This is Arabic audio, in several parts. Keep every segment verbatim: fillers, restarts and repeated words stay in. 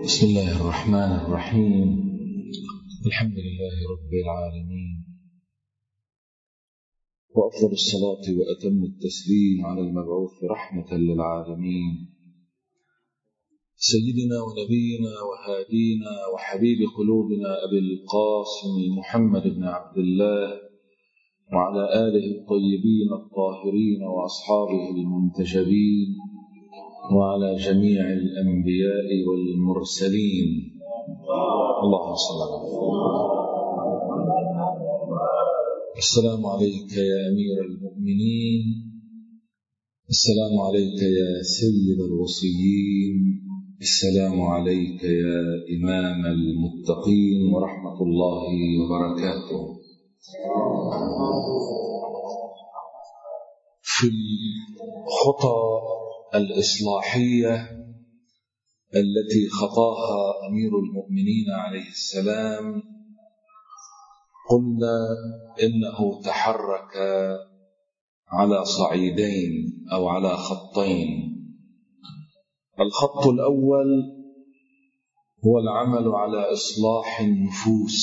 بسم الله الرحمن الرحيم. الحمد لله رب العالمين، وأفضل الصلاة وأتم التسليم على المبعوث رحمة للعالمين سيدنا ونبينا وهادينا وحبيب قلوبنا أبي القاسم محمد بن عبد الله وعلى آله الطيبين الطاهرين وأصحابه المنتجبين وعلى جميع الأنبياء والمرسلين. اللهم صل على محمد. السلام عليك يا أمير المؤمنين، السلام عليك يا سيد الوصيين، السلام عليك يا إمام المتقين ورحمة الله وبركاته. في الخطى الإصلاحية التي خطاها أمير المؤمنين عليه السلام قلنا إنه تحرك على صعيدين أو على خطين. الخط الأول هو العمل على إصلاح النفوس،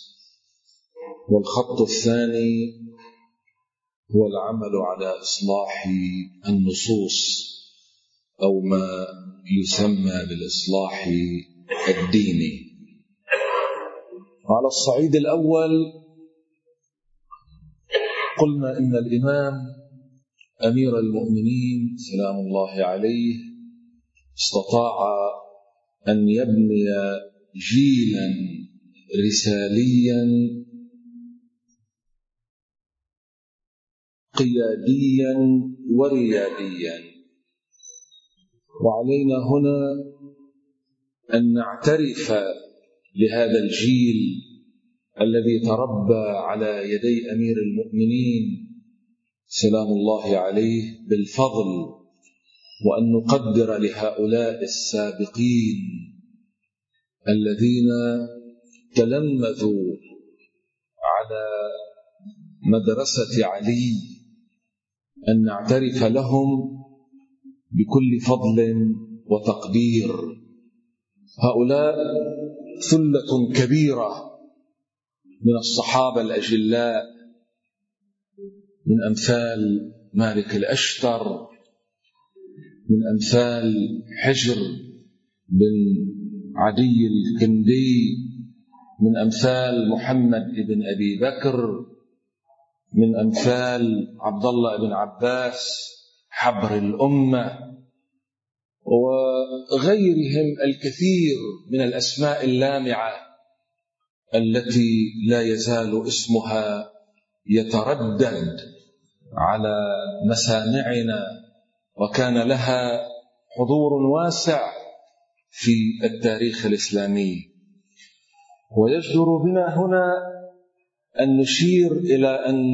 والخط الثاني هو العمل على إصلاح النصوص أو ما يسمى بالإصلاح الديني. على الصعيد الأول قلنا إن الإمام أمير المؤمنين سلام الله عليه استطاع أن يبني جيلا رساليا قياديا ورياديا، وعلينا هنا أن نعترف لهذا الجيل الذي تربى على يدي أمير المؤمنين سلام الله عليه بالفضل، وأن نقدر لهؤلاء السابقين الذين تلمذوا على مدرسة علي، أن نعترف لهم بكل فضل وتقدير. هؤلاء ثلة كبيرة من الصحابة الأجلاء، من أمثال مالك الأشتر، من أمثال حجر بن عدي الكندي، من أمثال محمد بن أبي بكر، من أمثال عبد الله بن عباس حبر الأمة، وغيرهم الكثير من الأسماء اللامعة التي لا يزال اسمها يتردد على مسامعنا، وكان لها حضور واسع في التاريخ الإسلامي. ويجدر بنا هنا أن نشير إلى أن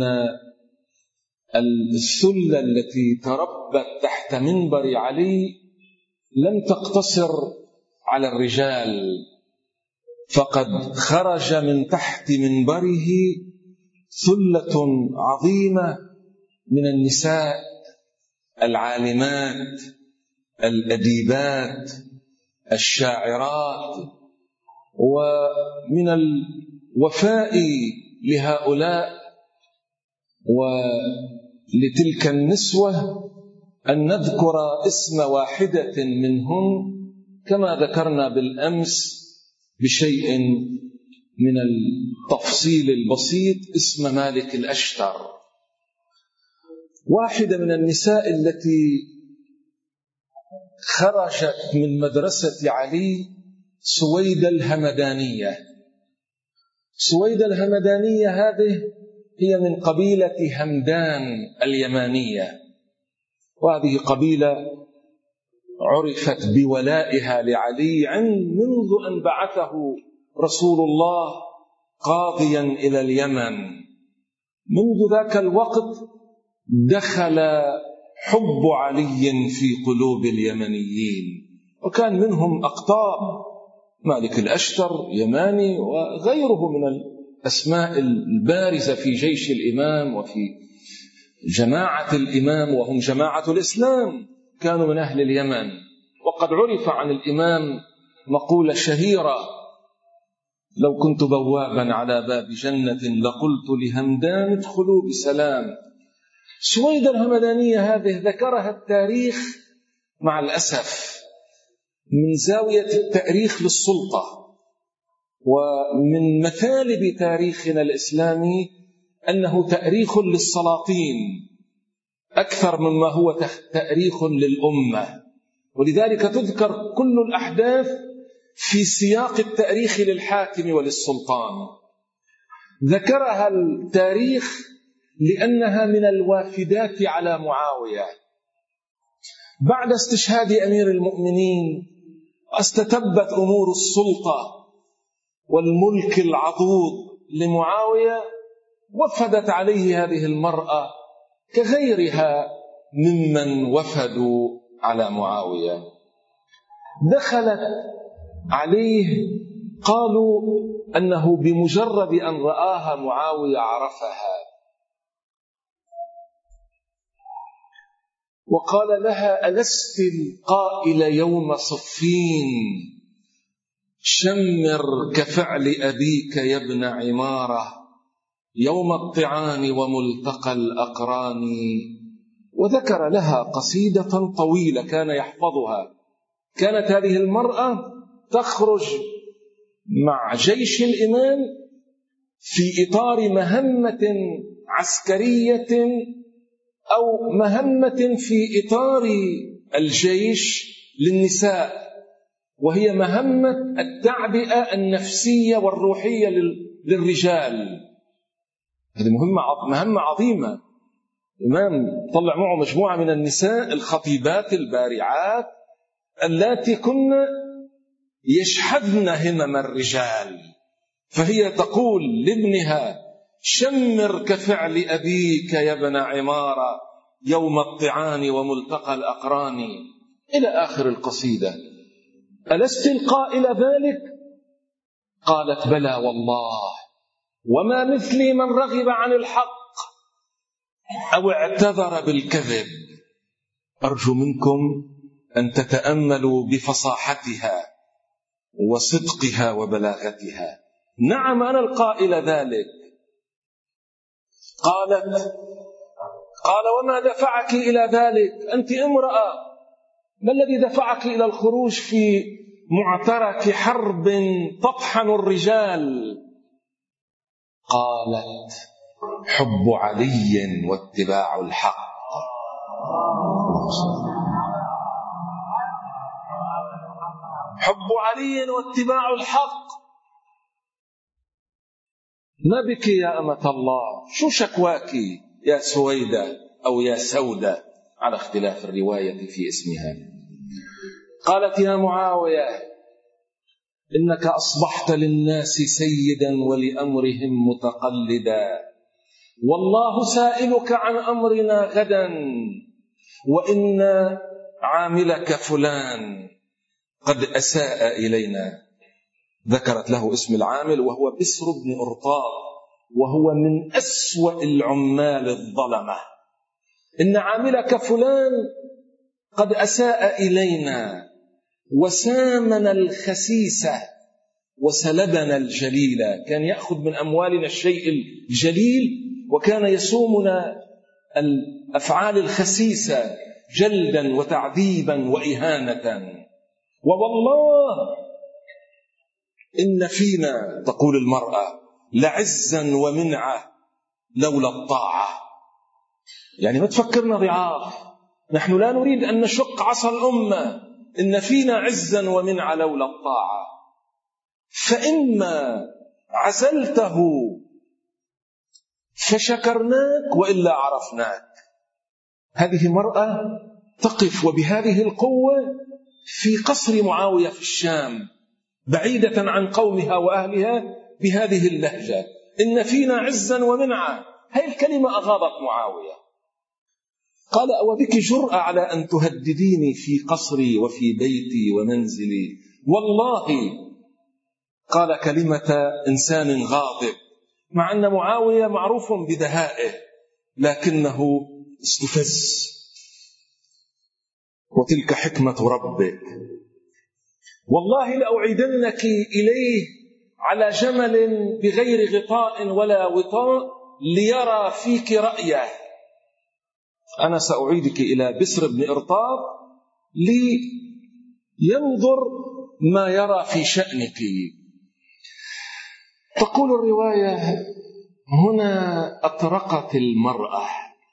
السلة التي تربت تحت منبر علي لم تقتصر على الرجال، فقد خرج من تحت منبره ثلة عظيمة من النساء العالمات الأديبات الشاعرات، ومن الوفاء لهؤلاء ولتلك النسوة أن نذكر اسم واحدة منهم كما ذكرنا بالأمس بشيء من التفصيل البسيط، اسم مالك الأشتر. واحدة من النساء التي خرجت من مدرسة علي سويدة الهمدانية. سويدة الهمدانية هذه هي من قبيلة همدان اليمانية، وهذه قبيلة عرفت بولائها لعلي منذ أن بعثه رسول الله قاضيا إلى اليمن. منذ ذاك الوقت دخل حب علي في قلوب اليمنيين، وكان منهم أقطاب، مالك الأشتر يماني، وغيره من الأسماء البارزة في جيش الإمام وفي جماعة الإمام، وهم جماعة الإسلام، كانوا من أهل اليمن. وقد عرف عن الإمام مقولة شهيرة: لو كنت بوابا على باب جنة لقلت لهمدان ادخلوا بسلام. سويدة الهمدانية هذه ذكرها التاريخ مع الأسف من زاوية التأريخ للسلطة، ومن مثالب تاريخنا الإسلامي أنه تأريخ للسلاطين أكثر مما هو تأريخ للأمة، ولذلك تذكر كل الأحداث في سياق التأريخ للحاكم وللسلطان. ذكرها التاريخ لأنها من الوافدات على معاوية بعد استشهاد أمير المؤمنين، واستتبت أمور السلطة والملك العضوض لمعاوية، وفدت عليه هذه المرأة كغيرها ممن وفدوا على معاوية. دخلت عليه، قالوا أنه بمجرد أن رآها معاوية عرفها، وقال لها: ألست القائل يوم صفين شمر كفعل أبيك يا ابن عمارة يوم الطعان وملتقى الأقران. وذكر لها قصيدة طويلة كان يحفظها. كانت هذه المرأة تخرج مع جيش الإمام في إطار مهمة عسكرية أو مهمة في إطار الجيش للنساء، وهي مهمة التعبئة النفسية والروحية للرجال. هذه مهمة مهمة عظيمة. الإمام طلع معه مجموعة من النساء الخطيبات البارعات اللاتي كن يشحذن همم الرجال، فهي تقول لابنها: شمر كفعل أبيك يا ابن عمارة يوم الطعان وملتقى الأقران، إلى آخر القصيدة. ألست القائل ذلك؟ قالت: بلى والله، وما مثلي من رغب عن الحق أو اعتذر بالكذب. أرجو منكم أن تتأملوا بفصاحتها وصدقها وبلاغتها. نعم أنا القائل ذلك. قالت: قال: وما دفعك إلى ذلك؟ أنت امرأة، ما الذي دفعك إلى الخروج في معترك حرب تطحن الرجال؟ قالت: حب علي واتباع الحق. حب علي واتباع الحق. ما بك يا أمة الله؟ شو شكواك يا سويدة أو يا سودة على اختلاف الرواية في اسمها؟ قالت: يا معاوية، إنك أصبحت للناس سيدا ولأمرهم متقلدا، والله سائلك عن أمرنا غدا، وإن عاملك فلان قد أساء إلينا. ذكرت له اسم العامل وهو بسر بن أرطاء، وهو من أسوأ العمال الظلمة. إن عاملك فلان قد أساء إلينا وسامنا الخسيسة وسلبنا الجليل. كان يأخذ من أموالنا الشيء الجليل، وكان يسومنا الأفعال الخسيسة جلدا وتعذيبا وإهانة. ووالله إن فينا، تقول المرأة، لعزا ومنعة لولا الطاعة. يعني ما تفكرنا ضعاف، نحن لا نريد أن نشق عصا الأمة، إن فينا عزا ومنعة لولا الطاعة. فإما عزلته فشكرناك وإلا عرفناك. هذه مرأة تقف وبهذه القوة في قصر معاوية في الشام، بعيدة عن قومها وأهلها، بهذه اللهجة: إن فينا عزا ومنعة. هذه الكلمة أغاضت معاوية. قال: أو بك جرأة على أن تهدديني في قصري وفي بيتي ومنزلي؟ والله. قال كلمة إنسان غاضب، مع أن معاوية معروف بدهائه، لكنه استفز. وتلك حكمة ربك. والله لأعيدنك إليه على جمل بغير غطاء ولا وطاء ليرى فيك رأيه. أنا سأعيدك إلى بسر بن إرطاب لينظر ما يرى في شأنك. تقول الرواية: هنا أطرقت المرأة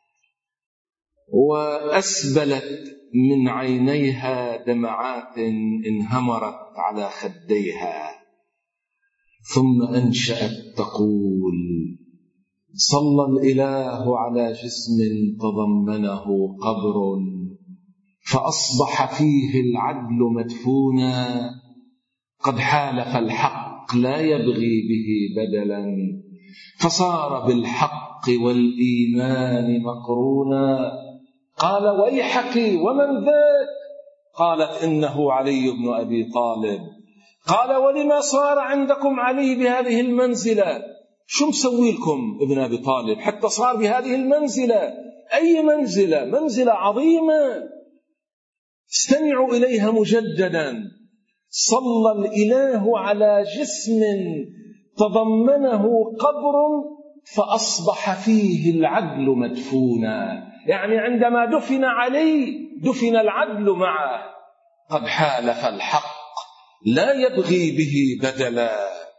وأسبلت من عينيها دمعات انهمرت على خديها، ثم أنشأت تقول: صلى الإله على جسم تضمنه قبر، فأصبح فيه العدل مدفونا، قد حالف الحق لا يبغي به بدلا، فصار بالحق والإيمان مقرونا. قال: ويحك ومن ذاك؟ قالت: إنه علي بن أبي طالب. قال: ولما صار عندكم علي بهذه المنزلة؟ شو مسوي لكم ابن أبي طالب حتى صار بهذه المنزلة؟ أي منزلة؟ منزلة عظيمة، استمعوا إليها مجددا. صلى الإله على جسم تضمنه قبر، فأصبح فيه العدل مدفونا. يعني عندما دفن علي دفن العدل معه. قد حالف الحق لا يبغي به بدلا،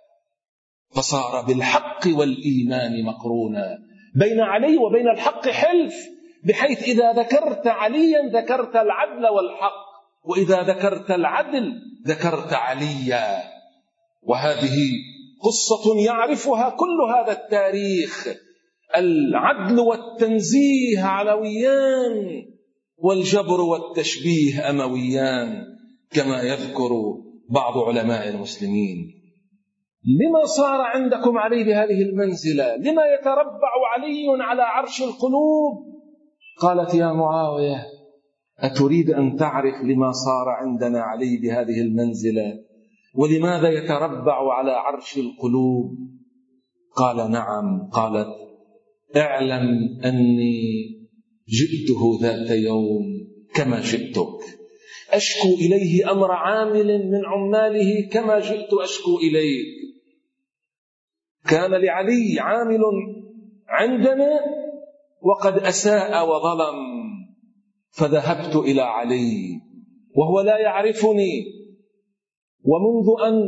فصار بالحق والإيمان مقرونا. بين علي وبين الحق حلف، بحيث إذا ذكرت عليا ذكرت العدل والحق، وإذا ذكرت العدل ذكرت عليا. وهذه قصة يعرفها كل هذا التاريخ. العدل والتنزيه علويان، والجبر والتشبيه أمويان، كما يذكر بعض علماء المسلمين. لما صار عندكم علي بهذه المنزلة؟ لما يتربع علي على عرش القلوب؟ قالت: يا معاوية، أتريد أن تعرف لما صار عندنا علي بهذه المنزلة ولماذا يتربع على عرش القلوب؟ قال: نعم. قالت: اعلم أني جئته ذات يوم كما جئتك، أشكو إليه أمر عامل من عماله كما جئت أشكو إليك. كان لعلي عامل عندنا وقد أساء وظلم، فذهبت إلى علي وهو لا يعرفني، ومنذ أن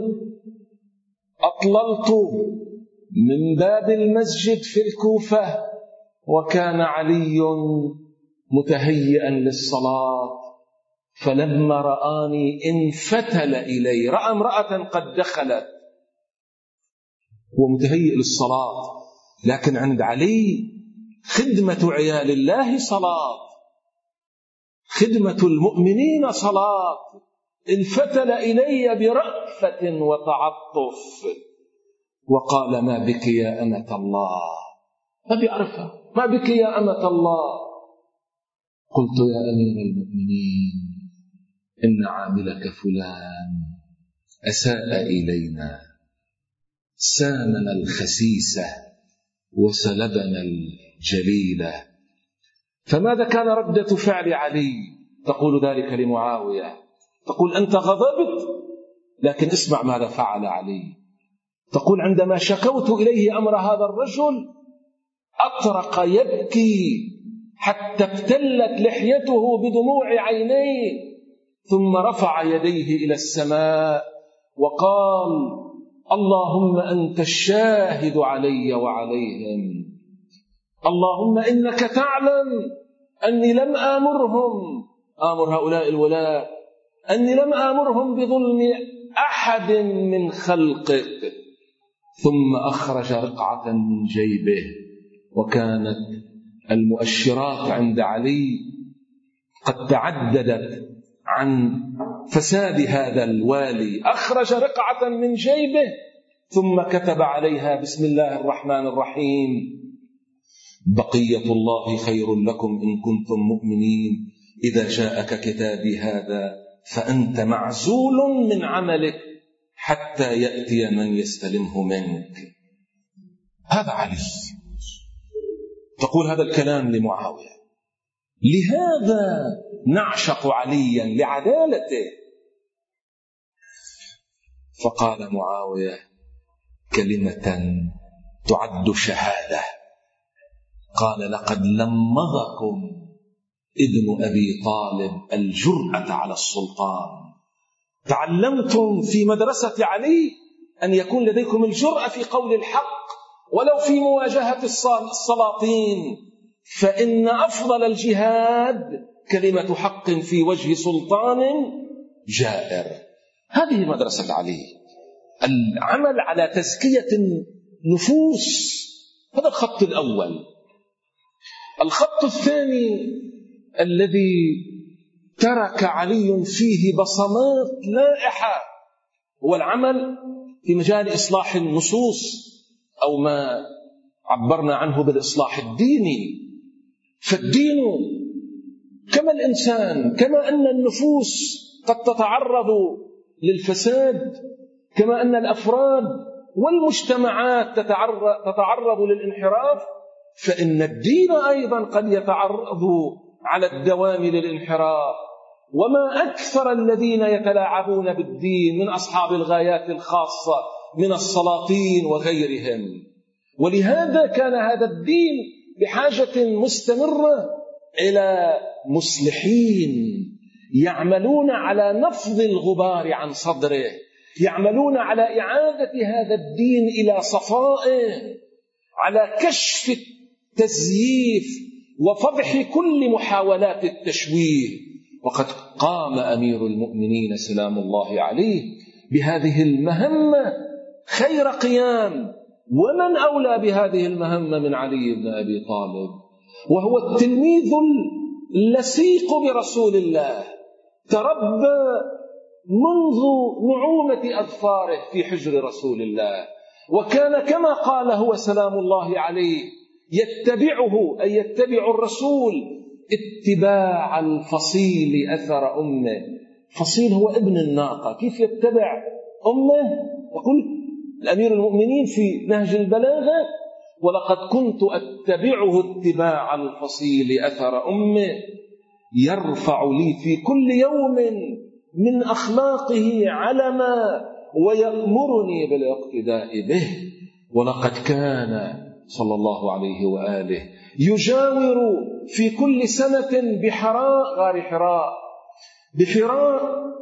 أطللت من باب المسجد في الكوفة وكان علي متهيئا للصلاة، فلما رآني انفتل إلي، رأى امرأة قد دخلت ومتهيئ للصلاة، لكن عند علي خدمة عيال الله صلاة، خدمة المؤمنين صلاة. انفتل إلي برأفة وتعطف وقال: ما بك يا أمة الله؟ ما بيعرفها. ما بك يا أمة الله؟ قلت: يا أمير المؤمنين، إن عاملك فلان أساء إلينا، سامنا الخسيسة وسلبنا الجليلة. فماذا كان ردة فعل علي؟ تقول ذلك لمعاوية، تقول: أنت غضبت، لكن اسمع ماذا فعل علي. تقول: عندما شكوت إليه أمر هذا الرجل أطرق يبكي حتى ابتلت لحيته بدموع عينيه، ثم رفع يديه إلى السماء وقال: اللهم أنت الشاهد علي وعليهم، اللهم إنك تعلم أني لم آمرهم، آمر هؤلاء الولاة، أني لم آمرهم بظلم أحد من خلقك. ثم أخرج رقعة من جيبه، وكانت المؤشرات عند علي قد تعددت عن فساد هذا الوالي. أخرج رقعة من جيبه ثم كتب عليها: بسم الله الرحمن الرحيم، بقية الله خير لكم إن كنتم مؤمنين، إذا جاءك كتابي هذا فأنت معزول من عملك حتى يأتي من يستلمه منك. هذا علي. تقول هذا الكلام لمعاوية. لهذا نعشق عليا، لعدالته. فقال معاوية كلمة تعد شهادة، قال لقد لمضكم ابن أبي طالب الجرأة على السلطان. تعلمتم في مدرسة علي أن يكون لديكم الجرأة في قول الحق ولو في مواجهة السلاطين، فإن أفضل الجهاد كلمة حق في وجه سلطان جائر. هذه مدرسة علي، العمل على تزكية النفوس. هذا الخط الأول. الخط الثاني الذي ترك علي فيه بصمات لائحة هو العمل في مجال إصلاح النصوص، أو ما عبرنا عنه بالإصلاح الديني. فالدين كما الإنسان، كما أن النفوس قد تتعرض للفساد، كما أن الأفراد والمجتمعات تتعرض للانحراف، فإن الدين أيضا قد يتعرض على الدوام للانحراف. وما أكثر الذين يتلاعبون بالدين من أصحاب الغايات الخاصة من السلاطين وغيرهم. ولهذا كان هذا الدين بحاجة مستمرة إلى مصلحين يعملون على نفض الغبار عن صدره، يعملون على إعادة هذا الدين إلى صفائه، على كشف التزييف وفضح كل محاولات التشويه. وقد قام أمير المؤمنين سلام الله عليه بهذه المهمة خير قيام، ومن أولى بهذه المهمة من علي بن أبي طالب، وهو التلميذ اللصيق برسول الله، تربى منذ نعومة أظفاره في حجر رسول الله، وكان كما قال هو سلام الله عليه يتبعه، أي يتبع الرسول اتباع الفصيل أثر أمه. فصيل هو ابن الناقة، كيف يتبع أمه؟ يقول الأمير المؤمنين في نهج البلاغة: ولقد كنت أتبعه اتباع الفصيل أثر أمه، يرفع لي في كل يوم من أخلاقه علما ويأمرني بالاقتداء به. ولقد كان صلى الله عليه وآله يجاور في كل سنة بحراء، غار حراء بحراء،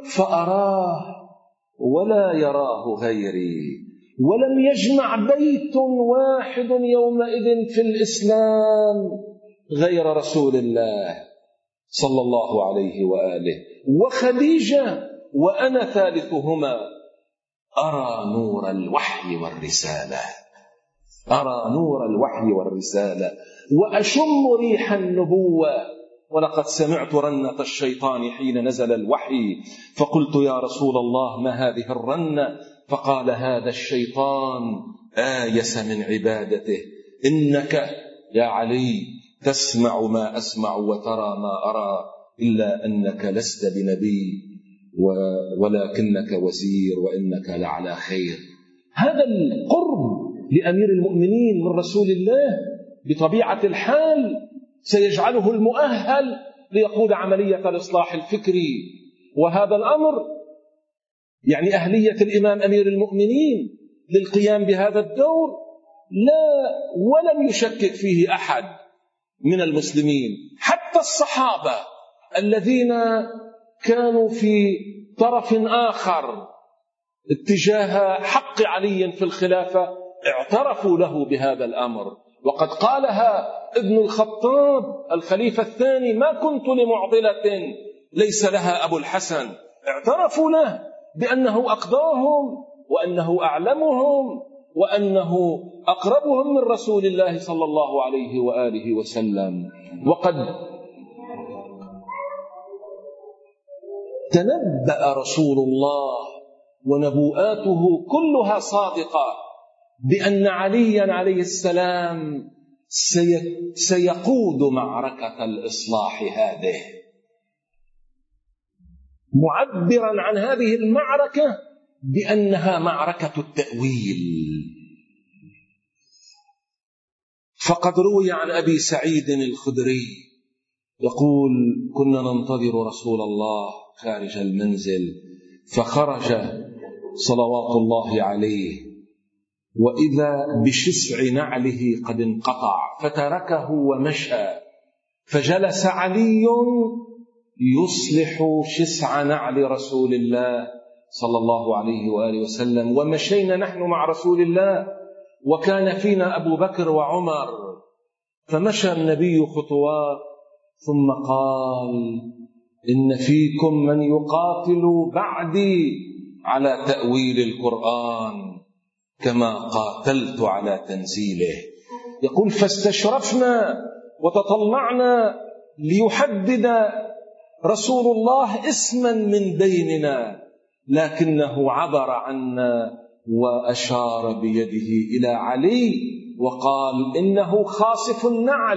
فأراه ولا يراه غيري، ولم يجمع بيت واحد يومئذ في الإسلام غير رسول الله صلى الله عليه وآله وخديجة، وأنا ثالثهما. أرى نور الوحي والرسالة، أرى نور الوحي والرسالة وأشم ريح النبوة. ولقد سمعت رنة الشيطان حين نزل الوحي، فقلت يا رسول الله ما هذه الرنة؟ فقال هذا الشيطان آيس من عبادته، إنك يا علي تسمع ما أسمع وترى ما أرى، إلا أنك لست بنبي ولكنك وزير وإنك لعلى خير. هذا القرب لأمير المؤمنين من رسول الله بطبيعة الحال سيجعله المؤهل ليقود عملية الإصلاح الفكري. وهذا الأمر يعني أهلية الإمام أمير المؤمنين للقيام بهذا الدور لا ولم يشكك فيه أحد من المسلمين، حتى الصحابة الذين كانوا في طرف آخر اتجاه حق علي في الخلافة اعترفوا له بهذا الأمر. وقد قالها ابن الخطاب الخليفة الثاني: ما كنت لمعضلة ليس لها أبو الحسن. اعترفوا له بأنه أقضاهم وأنه أعلمهم وأنه أقربهم من رسول الله صلى الله عليه وآله وسلم. وقد تنبأ رسول الله ونبوءاته كلها صادقة بأن عليا عليه السلام سيقود معركة الإصلاح هذه، معبرا عن هذه المعركة بأنها معركة التأويل. فقد روي عن أبي سعيد الخدري يقول: كنا ننتظر رسول الله خارج المنزل، فخرج صلوات الله عليه، وإذا بشسع نعله قد انقطع فتركه ومشى، فجلس علي يصلح شسع نعل رسول الله صلى الله عليه وآله وسلم، ومشينا نحن مع رسول الله وكان فينا أبو بكر وعمر، فمشى النبي خطوات ثم قال: إن فيكم من يقاتل بعدي على تأويل القرآن كما قاتلت على تنزيله. يقول: فاستشرفنا وتطلعنا ليحدد رسول الله اسما من بيننا، لكنه عبر عنا وأشار بيده إلى علي وقال: إنه خاصف النعل.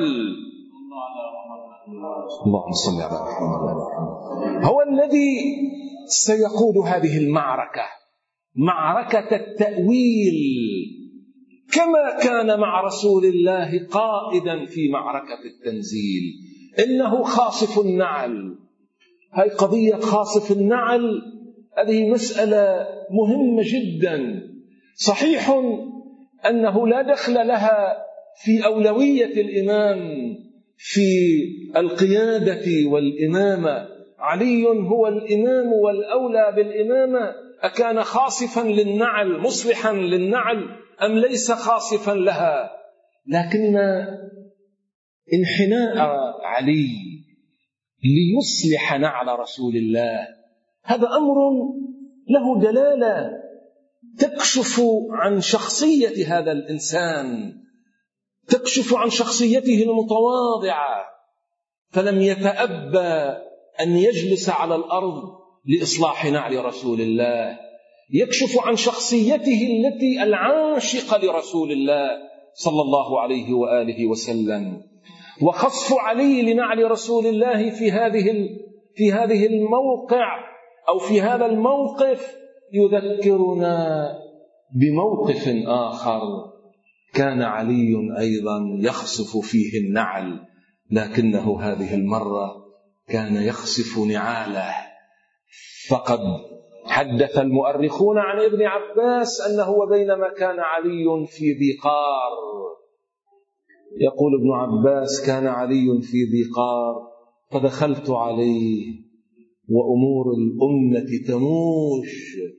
اللهم صل على محمد. هو الذي سيقود هذه المعركة، معركة التأويل، كما كان مع رسول الله قائدا في معركة التنزيل. إنه خاصف النعل. هذه قضية خاصف النعل، هذه مسألة مهمة جدا. صحيح أنه لا دخل لها في أولوية الإمام في القيادة والإمامة. علي هو الإمام والأولى بالإمامة. أكان خاصفا للنعل مصلحا للنعل أم ليس خاصفا لها؟ لكن انحناء علي ليصلح نعل رسول الله هذا أمر له دلالة تكشف عن شخصية هذا الإنسان، تكشف عن شخصيته المتواضعة، فلم يتأبى أن يجلس على الأرض لإصلاح نعل رسول الله. يكشف عن شخصيته التي العاشقة لرسول الله صلى الله عليه وآله وسلم. وخصف علي لنعل رسول الله في هذه في هذه الموقع أو في هذا الموقف يذكرنا بموقف آخر كان علي أيضا يخصف فيه النعل، لكنه هذه المرة كان يخصف نعاله. فقد حدث المؤرخون عن ابن عباس أنه وبينما كان علي في ذي قار، يقول ابن عباس: كان علي في ذي قار فدخلت عليه وأمور الأمة تموج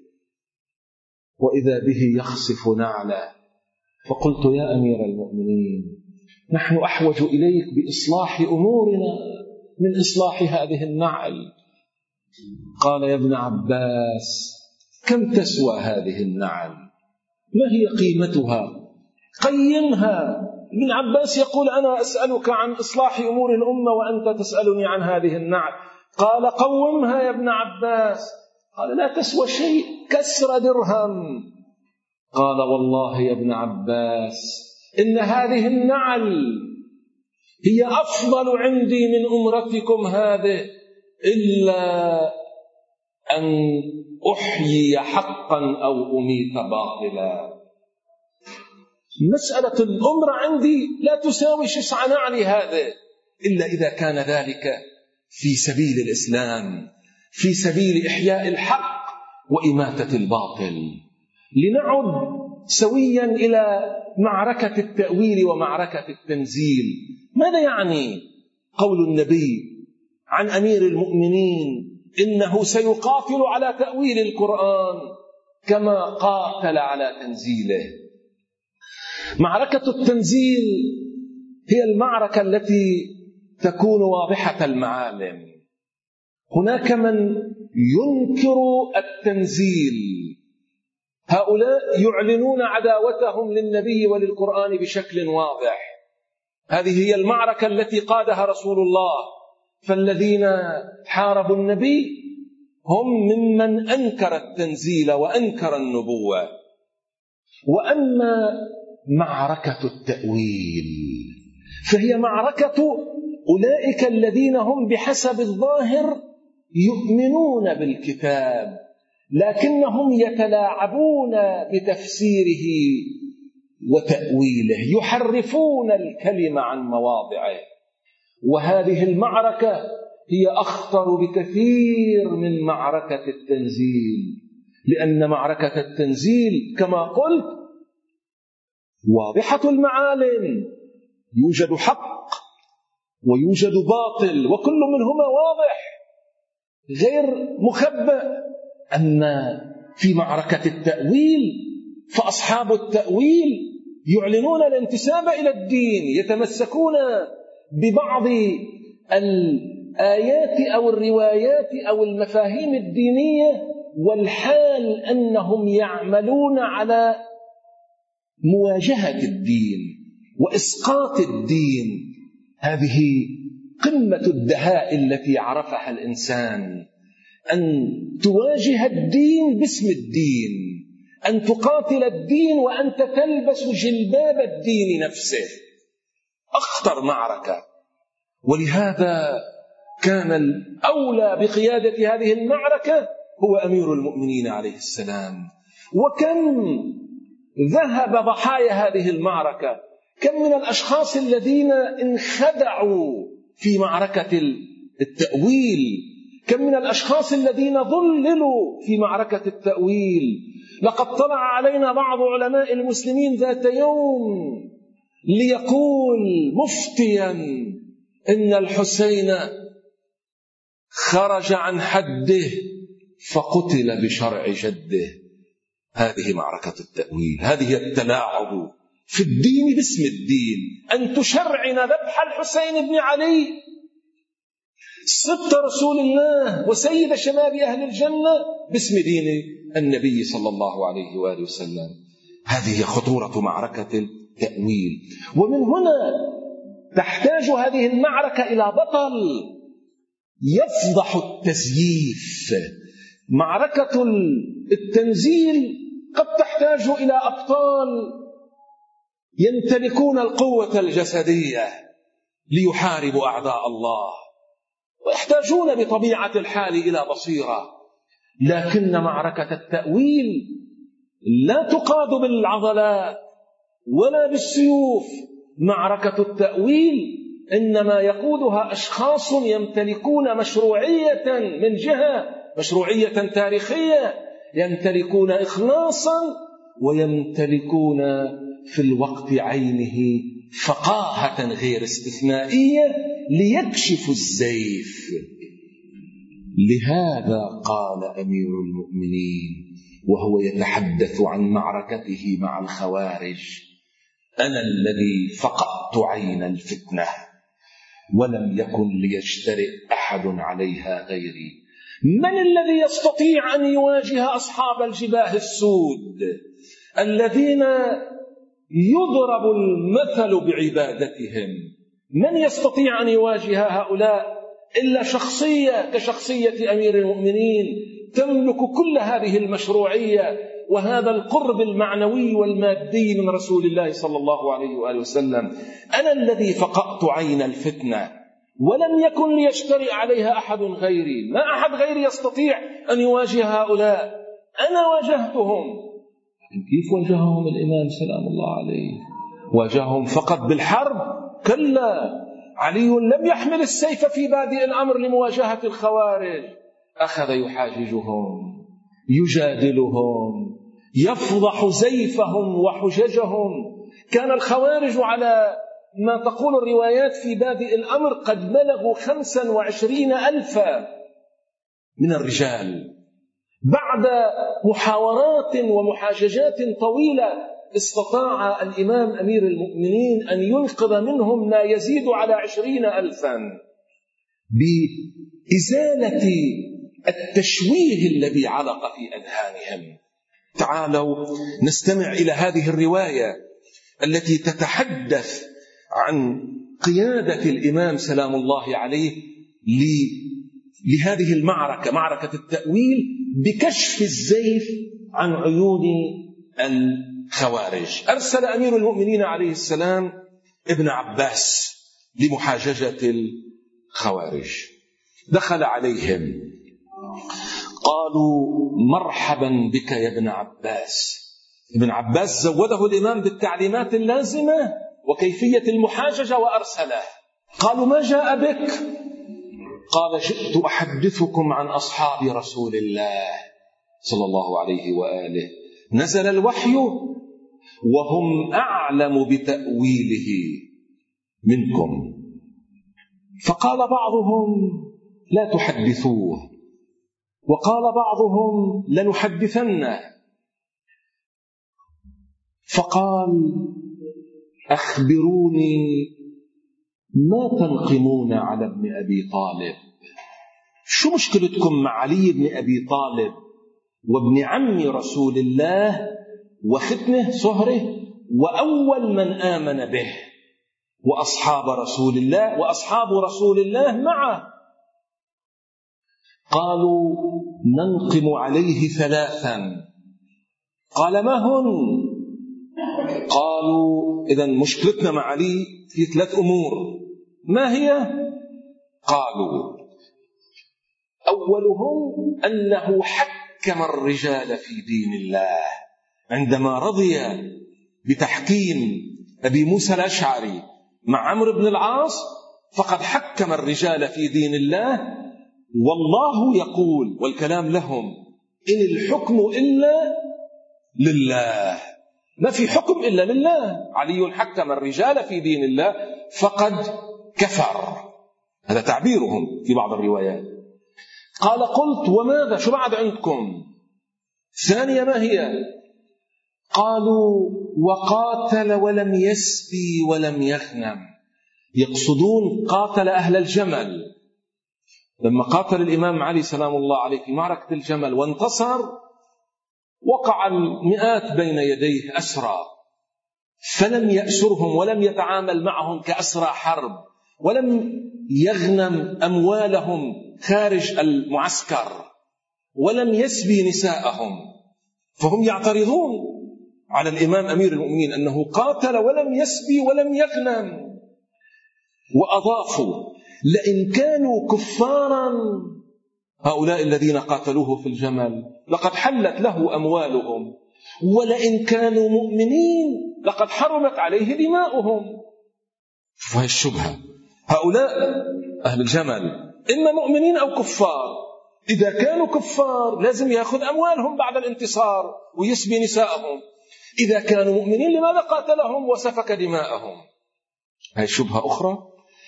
وإذا به يخصف نعله، فقلت: يا أمير المؤمنين، نحن أحوج إليك بإصلاح أمورنا من إصلاح هذه النعل. قال: يا ابن عباس، كم تسوى هذه النعل؟ ما هي قيمتها؟ قيمها. ابن عباس يقول: أنا أسألك عن إصلاح أمور الأمة وأنت تسألني عن هذه النعل. قال: قومها يا ابن عباس. قال: لا تسوى شيء، كسر درهم. قال: والله يا ابن عباس إن هذه النعل هي أفضل عندي من أمرتكم هذه، إلا أن أحيي حقا أو أميت باطلا. مسألة الأمر عندي لا تساوي شسع نعلي هذا، إلا إذا كان ذلك في سبيل الإسلام، في سبيل إحياء الحق وإماتة الباطل. لنعد سويا إلى معركة التأويل ومعركة التنزيل. ماذا يعني قول النبي عن أمير المؤمنين إنه سيقاتل على تأويل القرآن كما قاتل على تنزيله؟ معركة التنزيل هي المعركة التي تكون واضحة المعالم. هناك من ينكر التنزيل، هؤلاء يعلنون عداوتهم للنبي وللقرآن بشكل واضح. هذه هي المعركة التي قادها رسول الله. فالذين حاربوا النبي هم ممن أنكر التنزيل وأنكر النبوة. وأما معركة التأويل فهي معركة أولئك الذين هم بحسب الظاهر يؤمنون بالكتاب، لكنهم يتلاعبون بتفسيره وتأويله، يحرفون الكلمة عن مواضعه. وهذه المعركة هي أخطر بكثير من معركة التنزيل، لأن معركة التنزيل كما قلت واضحة المعالم، يوجد حق ويوجد باطل وكل منهما واضح غير مخبأ. أما في معركة التأويل فأصحاب التأويل يعلنون الانتساب إلى الدين، يتمسكون ببعض الآيات أو الروايات أو المفاهيم الدينية، والحال أنهم يعملون على مواجهة الدين وإسقاط الدين. هذه قمة الدهاء التي عرفها الإنسان، أن تواجه الدين باسم الدين، أن تقاتل الدين وأنت تلبس جلباب الدين نفسه. أخطر معركة، ولهذا كان الأولى بقيادة هذه المعركة هو أمير المؤمنين عليه السلام. وكم ذهب ضحايا هذه المعركة، كم من الأشخاص الذين انخدعوا في معركة التأويل، كم من الأشخاص الذين ضللوا في معركة التأويل. لقد طلع علينا بعض علماء المسلمين ذات يوم ليقول مفتيا إن الحسين خرج عن حده فقتل بشرع جده. هذه معركة التأويل، هذه التلاعب في الدين باسم الدين، أن تشرعن ذبح الحسين بن علي سبط رسول الله وسيد شباب أهل الجنة باسم دين النبي صلى الله عليه وآله وسلم. هذه خطورة معركة التأويل. ومن هنا تحتاج هذه المعركة إلى بطل يفضح التزييف. معركة التنزيل قد تحتاج إلى أبطال يمتلكون القوة الجسدية ليحاربوا أعداء الله، ويحتاجون بطبيعة الحال إلى بصيرة. لكن معركة التأويل لا تقاد بالعضلات ولا بالسيوف. معركة التأويل إنما يقودها أشخاص يمتلكون مشروعية، من جهة مشروعية تاريخية، يمتلكون إخلاصا ويمتلكون في الوقت عينه فقاهة غير استثنائية ليكشفوا الزيف. لهذا قال أمير المؤمنين وهو يتحدث عن معركته مع الخوارج: أنا الذي فقدت عين الفتنة ولم يكن ليجترئ أحد عليها غيري. من الذي يستطيع أن يواجه أصحاب الجباه السود الذين يضرب المثل بعبادتهم؟ من يستطيع أن يواجه هؤلاء إلا شخصية كشخصية أمير المؤمنين تملك كل هذه المشروعية وهذا القرب المعنوي والمادي من رسول الله صلى الله عليه وآله وسلم. أنا الذي فقدت عين الفتنة ولم يكن ليجترئ عليها أحد غيري. ما أحد غيري يستطيع أن يواجه هؤلاء، أنا واجهتهم. كيف واجههم الإمام سلام الله عليه؟ واجههم فقط بالحرب؟ كلا، علي لم يحمل السيف في بادئ الأمر لمواجهة الخوارج، أخذ يحاججهم، يجادلهم، يفضح زيفهم وحججهم. كان الخوارج على ما تقول الروايات في بادئ الأمر قد بلغوا خمسا وعشرين ألفا من الرجال. بعد محاورات ومحاججات طويلة استطاع الإمام أمير المؤمنين أن ينقذ منهم ما يزيد على عشرين ألفا بإزالة التشويه الذي علق في أذهانهم. تعالوا نستمع إلى هذه الرواية التي تتحدث عن قيادة الإمام سلام الله عليه لهذه المعركة، معركة التأويل، بكشف الزيف عن عيون الخوارج. أرسل أمير المؤمنين عليه السلام ابن عباس لمحاججة الخوارج. دخل عليهم قالوا: مرحبا بك يا ابن عباس. ابن عباس زوده الإمام بالتعليمات اللازمة وكيفية المحاججة وأرسله. قالوا: ما جاء بك؟ قال: جئت أحدثكم عن أصحاب رسول الله صلى الله عليه وآله نزل الوحي وهم أعلم بتأويله منكم، فقال بعضهم لا تحدثوه، وقال بعضهم لنحدثنه، فقال أخبروني ما تنقمون على ابن أبي طالب، شو مشكلتكم مع علي بن أبي طالب وابن عم رسول الله وختنه صهره وأول من آمن به وأصحاب رسول الله وأصحاب رسول الله معه؟ قالوا ننقم عليه ثلاثا. قال ما هن؟ قالوا إذن مشكلتنا مع علي في ثلاث أمور، ما هي؟ قالوا أولهم أنه حكم الرجال في دين الله، عندما رضي بتحكيم أبي موسى الأشعري مع عمرو بن العاص فقد حكم الرجال في دين الله، والله يقول والكلام لهم إن الحكم إلا لله، ما في حكم إلا لله. علي حكم الرجال في دين الله فقد كفر، هذا تعبيرهم في بعض الروايات. قال قلت وماذا؟ شو بعد عندكم؟ ثانية ما هي؟ قالوا وقاتل ولم يسبي ولم يغنم، يقصدون قاتل أهل الجمل. لما قاتل الإمام علي سلام الله عليه في معركة الجمل وانتصر وقع المئات بين يديه أسرى، فلم يأسرهم ولم يتعامل معهم كأسرى حرب، ولم يغنم أموالهم خارج المعسكر، ولم يسبي نساءهم. فهم يعترضون على الإمام أمير المؤمنين أنه قاتل ولم يسبي ولم يغنم، وأضافوا لئن كانوا كفارا هؤلاء الذين قاتلوه في الجمل لقد حلت له أموالهم، ولئن كانوا مؤمنين لقد حرمت عليه دماؤهم. فهي الشبهة، هؤلاء أهل الجمل إما مؤمنين أو كفار، إذا كانوا كفار لازم يأخذ أموالهم بعد الانتصار ويسبي نساءهم، إذا كانوا مؤمنين لماذا قاتلهم وسفك دماءهم؟ هذه شبهة أخرى.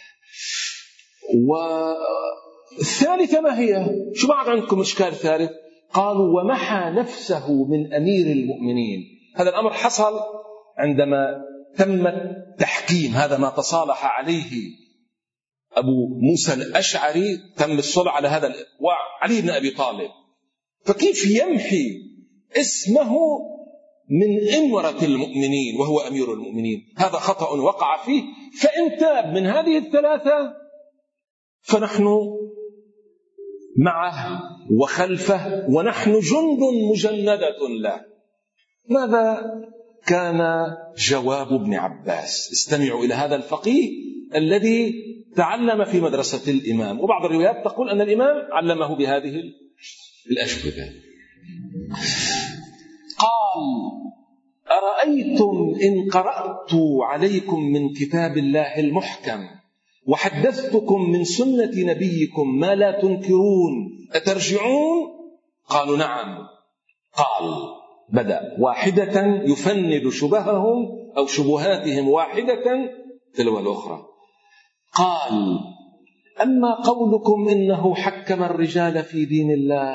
والثالثة ما هي؟ شو بعد عندكم إشكال ثالث؟ قالوا ومحى نفسه من أمير المؤمنين. هذا الأمر حصل عندما تم تحكيم، هذا ما تصالح عليه أبو موسى الأشعري، تم الصلح على هذا وعلي بن أبي طالب، فكيف يمحي اسمه من إمرة المؤمنين وهو أمير المؤمنين؟ هذا خطأ وقع فيه، فإن تاب من هذه الثلاثة فنحن معه وخلفه ونحن جند مجندة له. ماذا كان جواب ابن عباس؟ استمعوا إلى هذا الفقيه الذي تعلم في مدرسة الإمام، وبعض الروايات تقول أن الإمام علمه بهذه الأشبه. قال أرأيتم إن قرأت عليكم من كتاب الله المحكم وحدثتكم من سنة نبيكم ما لا تنكرون أترجعون؟ قالوا نعم. قال بدأ واحدة يفند شبههم أو شبهاتهم واحدة تلو الأخرى. قال أما قولكم إنه حكم الرجال في دين الله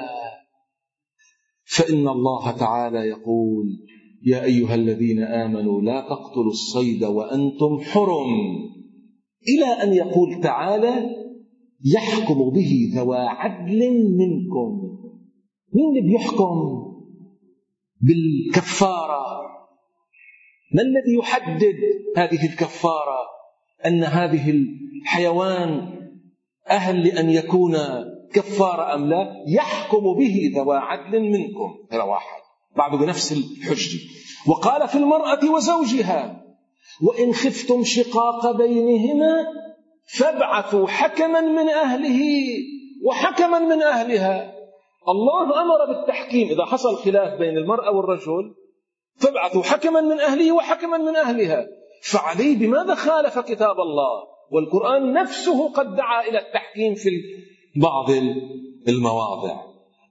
فإن الله تعالى يقول يا أيها الذين آمنوا لا تقتلوا الصيد وأنتم حرم، إلى أن يقول تعالى يحكم به ذوى عدل منكم. مين اللي بيحكم بالكفارة؟ ما الذي يحدد هذه الكفارة؟ أن هذه الحيوان أهل لأن يكون كفارة أم لا؟ يحكم به ذوى عدل منكم. هذا واحد بعد بنفس الحجة. وقال في المرأة وزوجها وإن خفتم شقاق بينهما فابعثوا حكما من أهله وحكما من أهلها. الله أمر بالتحكيم إذا حصل خلاف بين المرأة والرجل، فابعثوا حكما من أهله وحكما من أهلها. فعليه بماذا خالف كتاب الله؟ والقرآن نفسه قد دعا إلى التحكيم في بعض المواضع.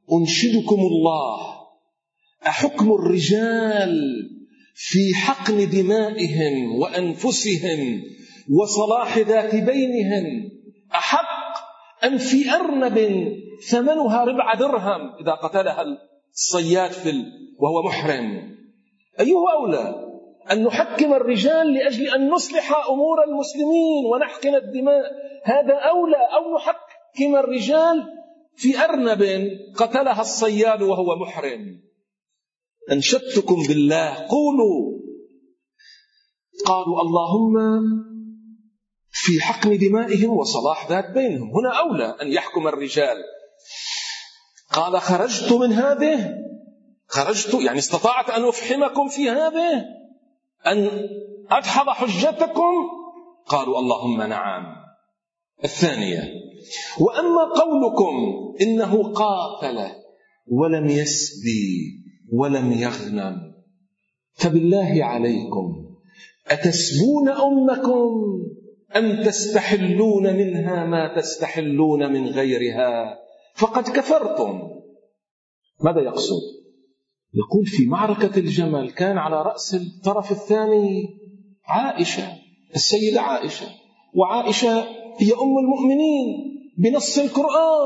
أنشدكم الله، أحكم الرجال في حقن دمائهم وأنفسهم وصلاح ذات بينهم أحق أم في أرنب ثمنها ربع درهم إذا قتلها الصياد في وهو محرم؟ أيه أولى؟ أن نحكم الرجال لأجل أن نصلح أمور المسلمين ونحقن الدماء، هذا أولى، أو نحكم الرجال في أرنب قتلها الصياد وهو محرم؟ أنشدتكم بالله قولوا. قالوا اللهم في حقن دمائهم وصلاح ذات بينهم، هنا أولى أن يحكم الرجال. قال خرجت من هذه، خرجت يعني استطعت أن أفحمكم في هذه، أن أدحض حجتكم؟ قالوا اللهم نعم. الثانية، وأما قولكم إنه قاتل ولم يسبي ولم يغنم، فبالله عليكم أتسبون أمكم أم تستحلون منها ما تستحلون من غيرها؟ فقد كفرتم. ماذا يقصد؟ يقول في معركة الجمل كان على رأس الطرف الثاني عائشة، السيدة عائشة، وعائشة هي أم المؤمنين بنص القرآن.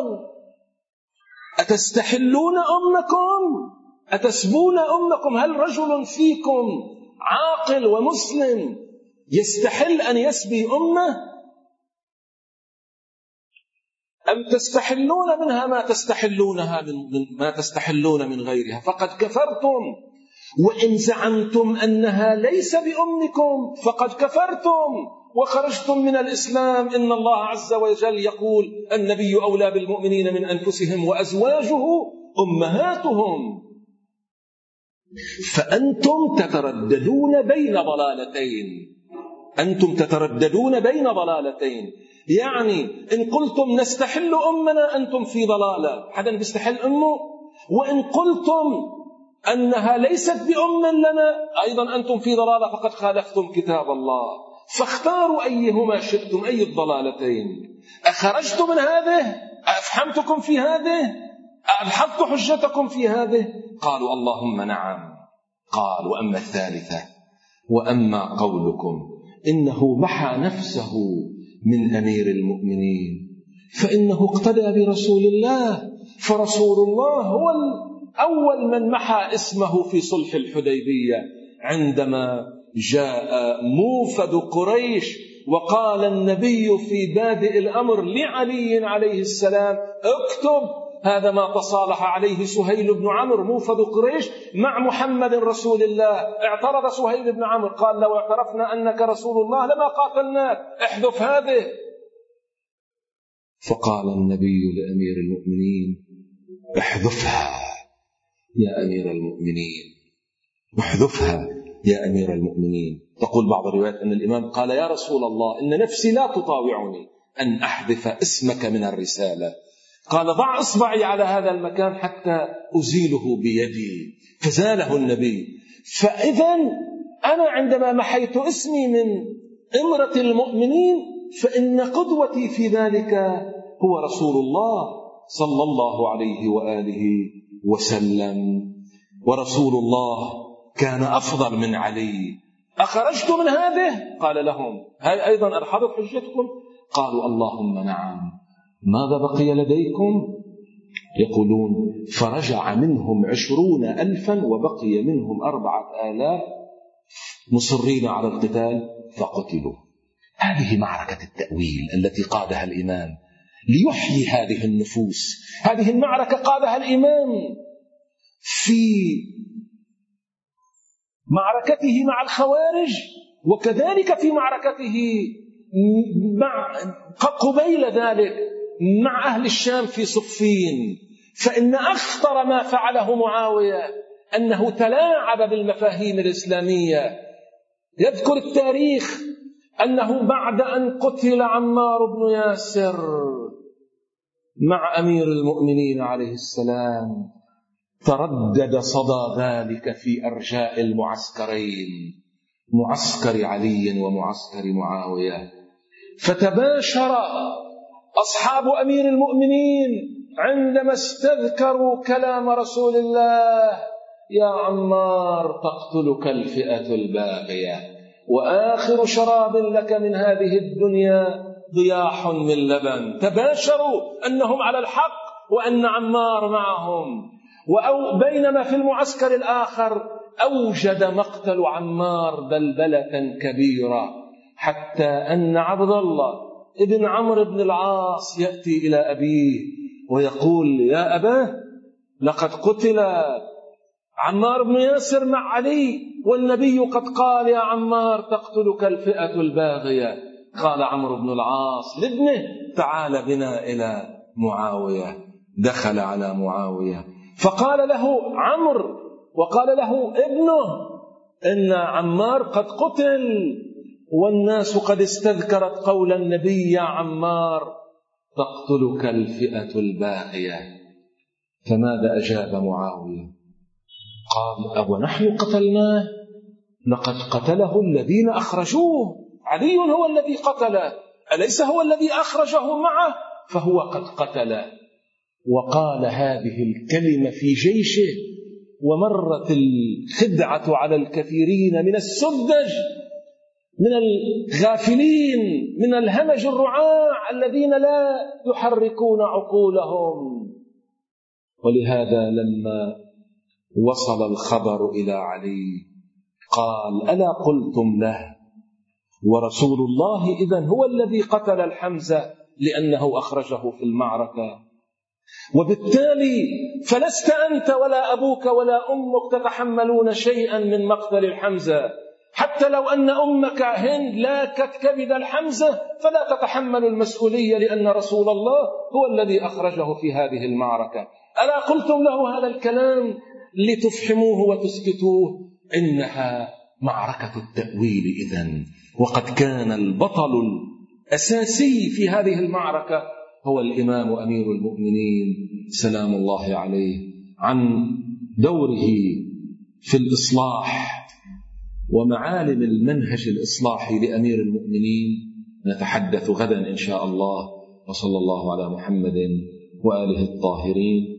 أتستحلون أمكم؟ أتسبون أمكم؟ هل رجل فيكم عاقل ومسلم يستحل أن يسبي أمه؟ أم تستحلون منها ما تستحلونها من ما تستحلون من غيرها؟ فقد كفرتم. وإن زعمتم أنها ليس بأمكم فقد كفرتم وخرجتم من الإسلام. إن الله عز وجل يقول النبي أولى بالمؤمنين من أنفسهم وأزواجه أمهاتهم. فأنتم تترددون بين ضلالتين، أنتم تترددون بين ضلالتين، يعني إن قلتم نستحل أمنا أنتم في ضلالة، حدا بيستحل أمه، وإن قلتم أنها ليست بأم لنا أيضا أنتم في ضلالة، فقد خالفتم كتاب الله. فاختاروا أيهما شئتم، أي الضلالتين. أخرجت من هذه؟ أفحمتكم في هذه؟ ألحقت حجتكم في هذه؟ قالوا اللهم نعم. قال وأما الثالثة، وأما قولكم إنه محى نفسه من أمير المؤمنين فإنه اقتدى برسول الله، فرسول الله هو الأول من محى اسمه في صلح الحديبية عندما جاء موفد قريش وقال النبي في بادئ الأمر لعلي عليه السلام اكتب هذا ما تصالح عليه سهيل بن عمرو موفد قريش مع محمد رسول الله. اعترض سهيل بن عمرو قال لو اعترفنا أنك رسول الله لما قاتلناك، احذف هذه. فقال النبي لأمير المؤمنين احذفها يا أمير المؤمنين، احذفها يا أمير المؤمنين. تقول بعض الروايات أن الإمام قال يا رسول الله إن نفسي لا تطاوعني أن أحذف اسمك من الرسالة. قال ضع إصبعي على هذا المكان حتى أزيله بيدي، فزاله النبي. فإذا أنا عندما محيت اسمي من إمرة المؤمنين فإن قدوتي في ذلك هو رسول الله صلى الله عليه وآله وسلم، ورسول الله كان أفضل من علي. أخرجت من هذه؟ قال لهم هل أيضا ألحظت حجتكم؟ قالوا اللهم نعم. ماذا بقي لديكم؟ يقولون فرجع منهم عشرون ألفا وبقي منهم أربعة آلاف مصرين على القتال فقتلوا. هذه معركة التأويل التي قادها الإمام ليحيي هذه النفوس. هذه المعركة قادها الإمام في معركته مع الخوارج، وكذلك في معركته مع قبيل ذلك مع أهل الشام في صفين. فإن أخطر ما فعله معاوية أنه تلاعب بالمفاهيم الإسلامية. يذكر التاريخ أنه بعد أن قتل عمار بن ياسر مع أمير المؤمنين عليه السلام تردد صدى ذلك في أرجاء المعسكرين، معسكر علي ومعسكر معاوية. فتباشر أصحاب أمير المؤمنين عندما استذكروا كلام رسول الله: يا عمار تقتلك الفئة الباغية، وآخر شراب لك من هذه الدنيا ضياح من لبن. تباشروا أنهم على الحق وأن عمار معهم. وأو بينما في المعسكر الآخر أوجد مقتل عمار بلبلة كبيرة، حتى أن عبد الله ابن عمرو بن العاص يأتي إلى أبيه ويقول: يا أباه، لقد قتل عمار بن ياسر مع علي، والنبي قد قال: يا عمار تقتلك الفئة الباغية. قال عمرو بن العاص لابنه: تعال بنا إلى معاوية. دخل على معاوية فقال له عمرو وقال له ابنه: إن عمار قد قتل، والناس قد استذكرت قول النبي: يا عمار تقتلك الفئة الباغية. فماذا أجاب معاوية؟ قال: أو نحن قتلناه؟ لقد قتله الذين أخرجوه، علي هو الذي قتله، أليس هو الذي أخرجه معه؟ فهو قد قتله. وقال هذه الكلمة في جيشه، ومرت الخدعة على الكثيرين من السذج، من الغافلين، من الهمج الرعاع الذين لا يحركون عقولهم. ولهذا لما وصل الخبر إلى علي قال: ألا قلتم له ورسول الله إذن هو الذي قتل الحمزة لأنه أخرجه في المعركة، وبالتالي فلست أنت ولا أبوك ولا أمك تتحملون شيئا من مقتل الحمزة، حتى لو أن أمك هند لاكت كبد الحمزة فلا تتحمل المسؤولية، لأن رسول الله هو الذي أخرجه في هذه المعركة. ألا قلتم له هذا الكلام لتفحموه وتسكتوه؟ إنها معركة التأويل إذن. وقد كان البطل الأساسي في هذه المعركة هو الإمام أمير المؤمنين سلام الله عليه. عن دوره في الإصلاح ومعالم المنهج الإصلاحي لأمير المؤمنين نتحدث غدا إن شاء الله. وصلى الله على محمد وآله الطاهرين.